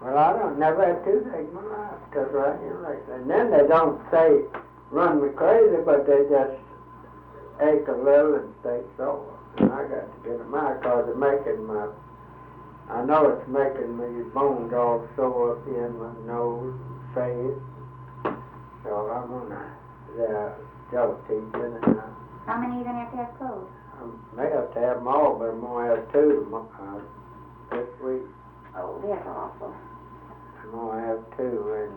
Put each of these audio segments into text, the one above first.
Well, I don't never had toothache in my life, because right here, like that. And then they don't say run me crazy, but they just ache a little and stay sore. And I got to get them out because they're making my, I know it's making me bones all sore up in my nose, face. So I'm gonna, they're gelatin in it now. How many are you going to have pulled? I may have to have them all, but I'm gonna have two this week. Oh, that's awful. I'm gonna have two, and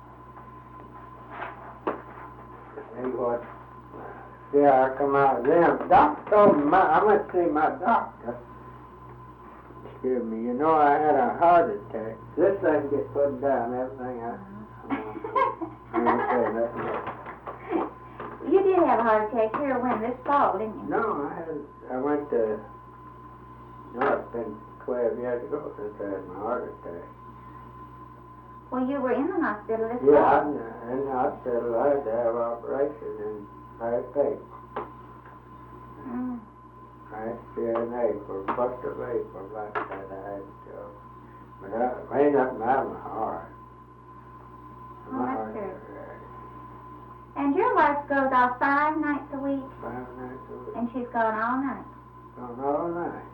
see what. Yeah, I come out of them. Doctor told me I went to see my doctor. Excuse me. You know I had a heart attack. This thing gets put down. Everything I ain't saying nothing else. You did have a heart attack here when this fall, didn't you? No, I went to. No, it's been 12 years ago since I had my heart attack. Well, you were in the hospital this Yeah, fall. I'm in the hospital. I had to have an operation and I had paid. Mm. I had to see an April, 1st of April, like that I had to go. But I ain't nothing out of my heart. Oh, My that's heart good. is ready. And your wife goes off 5 nights a week, 5 nights a week. and she's gone all night. Gone all night.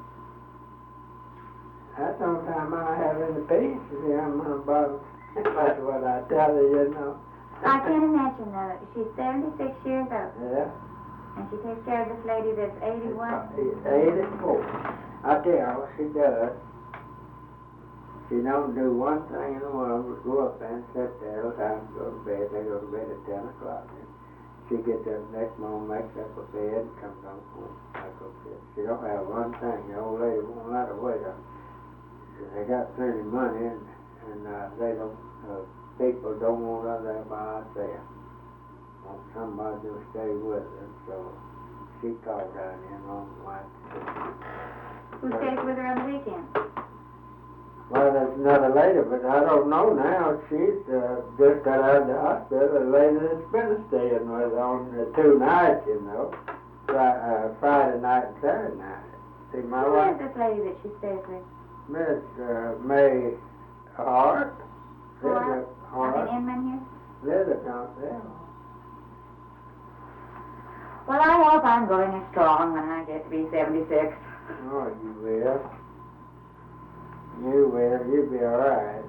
That's the only time I have any peace. See, I'm not bothered. That's what I tell you, you know. I can't imagine though. She's 76 years old, Yeah. and she takes care of this lady that's 81. 84. I tell you what she does. She don't do one thing in the world but go up there and sit there all the time, go to bed. They go to bed at 10 o'clock. And she gets up next morning, makes up a bed, and comes on home. I go sit. She don't have one thing. The old lady won't let her wait up. They got plenty of money, and they don't. People don't want her there by herself. Want somebody to stay with her. So she called down in on the wife. Who stays with her on the weekend? Well, there's another lady, but I don't know now. She's just got out of the hospital. A lady that's been staying with her on the 2 nights, you know, Friday night and Saturday night. See, my Who wife, is this lady that she stays with? Miss May Hart. Hart? Hart. An inman here? Lives out there. Well, I hope I'm going as strong when I get to be 76. Oh, you will. You will. You'll be all right.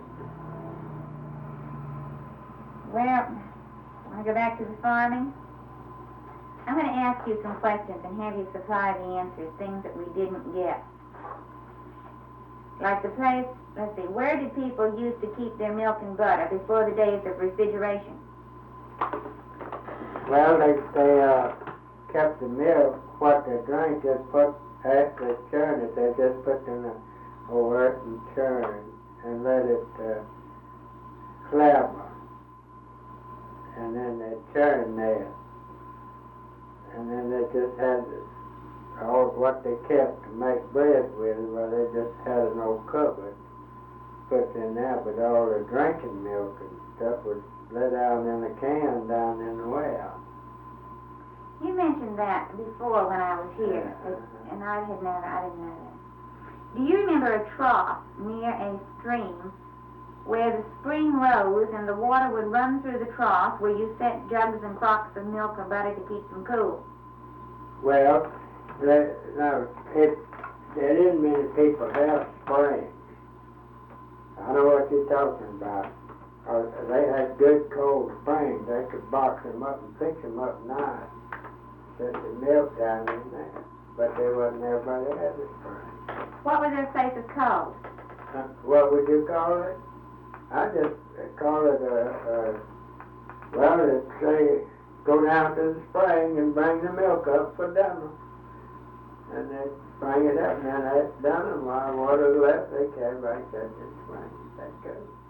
Well, want to go back to the farming? I'm going to ask you some questions and have you supply the answers, things that we didn't get. Like the place, let's see, where did people used to keep their milk and butter before the days of refrigeration? Well, they kept the milk, what they drank, just put, after they churn it, they just put in the earth and churn and let it clabber. And then they churn there. And then they just had all what they kept to make bread with, well, they just had an old cupboard put in there, but all the drinking milk and stuff was let out in a can down in the well. You mentioned that before when I was here, and I didn't know that. Do you remember a trough near a stream where the spring rose and the water would run through the trough where you set jugs and crocks of milk or butter to keep them cool? Well, there isn't many people have springs. I know what you're talking about. They had good cold springs. They could box them up and fix them up nice. Set the milk down in there. But there wasn't everybody had a spring. What were those places called? What would you call it? I just call it well, it's say, go down to the spring and bring the milk up for dinner. And they bring it up, and then that's done, and while water's left, they carry back that to the spring. That's good.